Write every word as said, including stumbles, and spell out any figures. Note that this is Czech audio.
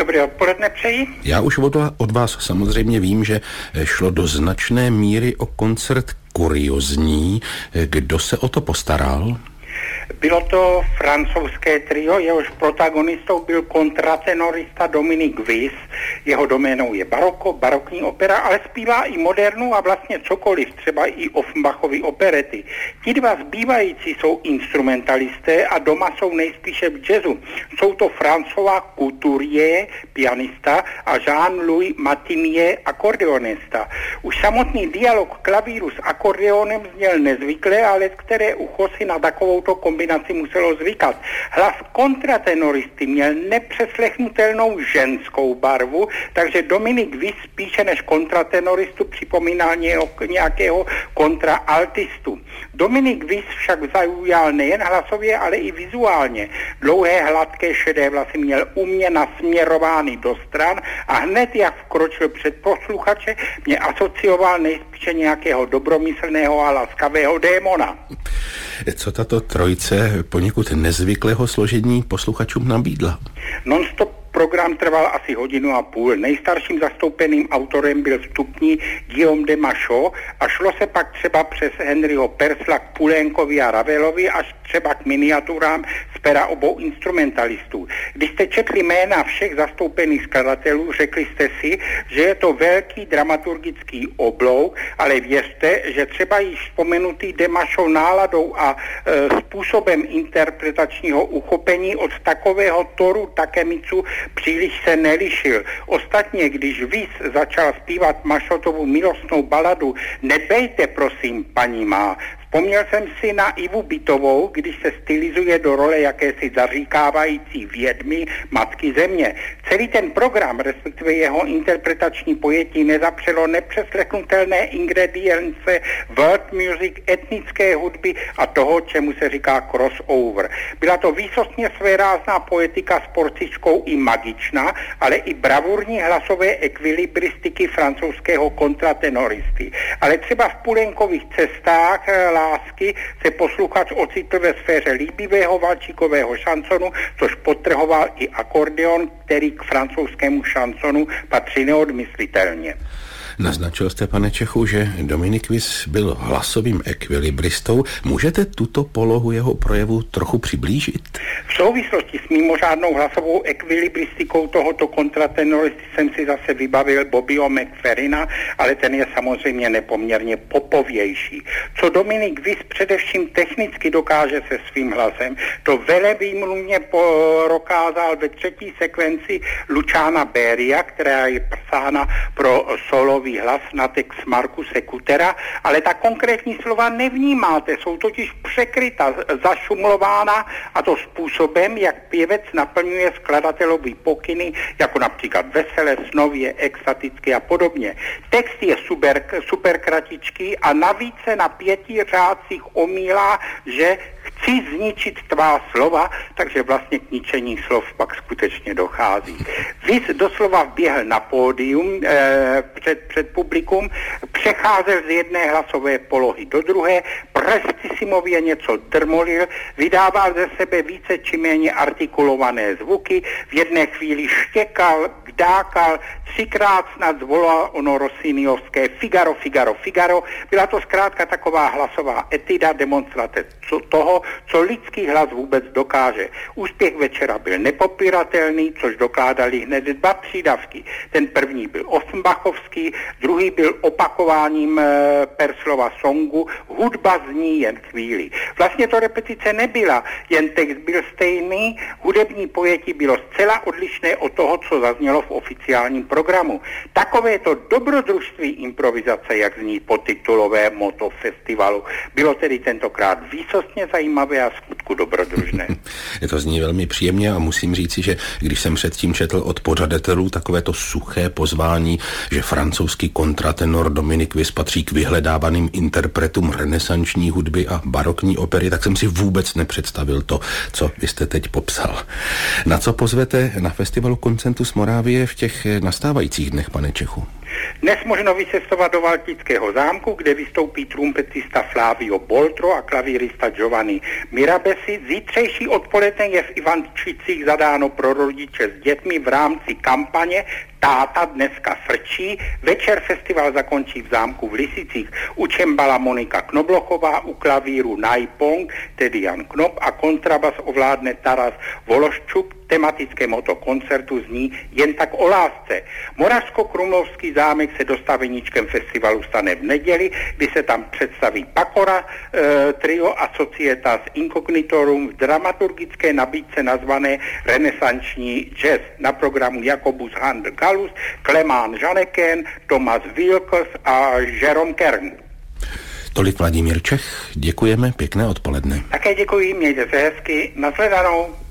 Dobré odpoledne přeji. Já už od, od vás samozřejmě vím, že šlo do značné míry o koncert kuriozní. Kdo se o to postaral? Bylo to francouzské trio, jehož protagonistou byl kontratenorista Dominique Wyss. Jeho doménou je baroko, barokní opera, ale zpívá i modernu a vlastně cokoliv, třeba i Offenbachovy operety. Ti dva zbývající jsou instrumentalisté a doma jsou nejspíše v jazzu. Jsou to François Couturier, pianista, a Jean-Louis Matimier, akordeonista. Už samotný dialog klavíru s akordeonem zněl nezvykle, ale které ucho si na takovouto kombinaci muselo zvykat. Hlas kontratenoristy měl nepřeslechnutelnou ženskou barvu, takže Dominique Wyss spíše než kontratenoristu připomínal nějakého kontraaltistu. Dominique Wyss však zaujal nejen hlasově, ale i vizuálně. Dlouhé, hladké, šedé vlasy měl umě nasměrovány do stran a hned jak vkročil před posluchače, mě asocioval nejspíše nějakého dobromyslného a laskavého démona. Co tato trojice poněkud nezvyklého složení posluchačům nabídla? Non-stop program trval asi hodinu a půl. Nejstarším zastoupeným autorem byl vstupní Guillaume de Machaut a šlo se pak třeba přes Henryho Persla k Poulenkovi a Ravelovi až třeba k miniaturám z pera obou instrumentalistů. Když jste četli jména všech zastoupených skladatelů, řekli jste si, že je to velký dramaturgický oblouk, ale věřte, že třeba již vzpomenutý de Machaut náladou a e, způsobem interpretačního uchopení od takového Toru Takemitsu příliš se nelišil. Ostatně, když Wyss začal zpívat Machauttovu milostnou baladu Nebejte prosím, paní má, vzpomněl jsem si na Ivu Bytovou, když se stylizuje do role jakési zaříkávající vědmy matky země. Celý ten program, respektive jeho interpretační pojetí, nezapřelo nepřeslechnutelné ingredience world music, etnické hudby a toho, čemu se říká crossover. Byla to výsostně svérázná poetika s porcičkou i magičná, ale i bravurní hlasové ekvilibristiky francouzského kontratenoristy. Ale třeba v Poulenkových cestách lásky se posluchač ocitl ve sféře líbivého valčíkového šansonu, což podtrhoval i akordeon, který k francouzskému šansonu patří neodmyslitelně. Naznačil jste, pane Čechu, že Dominique Wyss byl hlasovým ekvilibristou. Můžete tuto polohu jeho projevu trochu přiblížit? V souvislosti s mimořádnou hlasovou ekvilibristikou tohoto kontratenoristy jsem si zase vybavil Bobbyho McFerrina, ale ten je samozřejmě nepoměrně popovější. Co Dominique Wyss především technicky dokáže se svým hlasem, to velevýmluvně prokázal ve třetí sekvenci Luciana Beria, která je psána pro solový hlas na text Markuse Kutera, ale ta konkrétní slova nevnímáte, jsou totiž překryta, zašumlována, a to způsobem, jak pěvec naplňuje skladatelový pokyny, jako například veselé, snově, extaticky a podobně. Text je super, super kratičký a navíc se na pěti řádcích omílá, že chci zničit tvá slova, takže vlastně k ničení slov pak skutečně dochází. Wyss doslova vběhl na pódium eh, před, před publikum, přecházel z jedné hlasové polohy do druhé, prestisimově něco drmolil, vydával ze sebe více či méně artikulované zvuky, v jedné chvíli štěkal, kdákal, třikrát snad zvolal ono rossiniovské Figaro, Figaro, Figaro. Byla to zkrátka taková hlasová etida, demonstrace toho, co lidský hlas vůbec dokáže. Úspěch večera byl nepopiratelný, což dokládali hned dva přídavky. Ten první byl Offenbachovský, druhý byl opakováním e, Perslova songu Hudba zní jen chvíli. Vlastně to repetice nebyla, jen text byl stejný, hudební pojetí bylo zcela odlišné od toho, co zaznělo v oficiálním programu. Takovéto dobrodružství improvizace, jak zní podtitulové motto festivalu, bylo tedy tentokrát výsostně zajímavé a skutku dobrodružné. To zní velmi příjemně a musím říci, že když jsem předtím četl od pořadatelů takovéto suché pozvání, že francouzský kontratenor Dominique Wyss patří k vyhledávaným interpretům renesanční hudby a barokní opery, tak jsem si vůbec nepředstavil to, co vy jste teď popsal. Na co pozvete na festivalu Koncentus Moravie v těch nastávajících nastávajících dnech, pane Čechu? Dnes možno vycestovat do Valtického zámku, kde vystoupí trumpetista Flavio Boltro a klavírista Giovanni Mirabesi. Zítřejší odpoledne je v Ivančicích zadáno pro rodiče s dětmi v rámci kampaně Táta dneska frčí. Večer festival zakončí v zámku v Lisicích. U čembala Monika Knoblochová, u klavíru Naipong, tedy Jan Knop, a kontrabas ovládne Taras Vološčuk. Tematické moto koncertu zní Jen tak o lásce. Moravsko-Krumlovský zámek se dostaveníčkem festivalu stane v neděli, kdy se tam představí Pakora, e, trio a Societas Incognitorum v dramaturgické nabídce nazvané Renesanční jazz. Na programu Jakobus Handel Galus, Klemán Žaneken, Tomas Wilkes a Jerome Kern. Tolik Vladimír Čech, děkujeme, pěkné odpoledne. Také děkuji, mějte se hezky, nashledanou.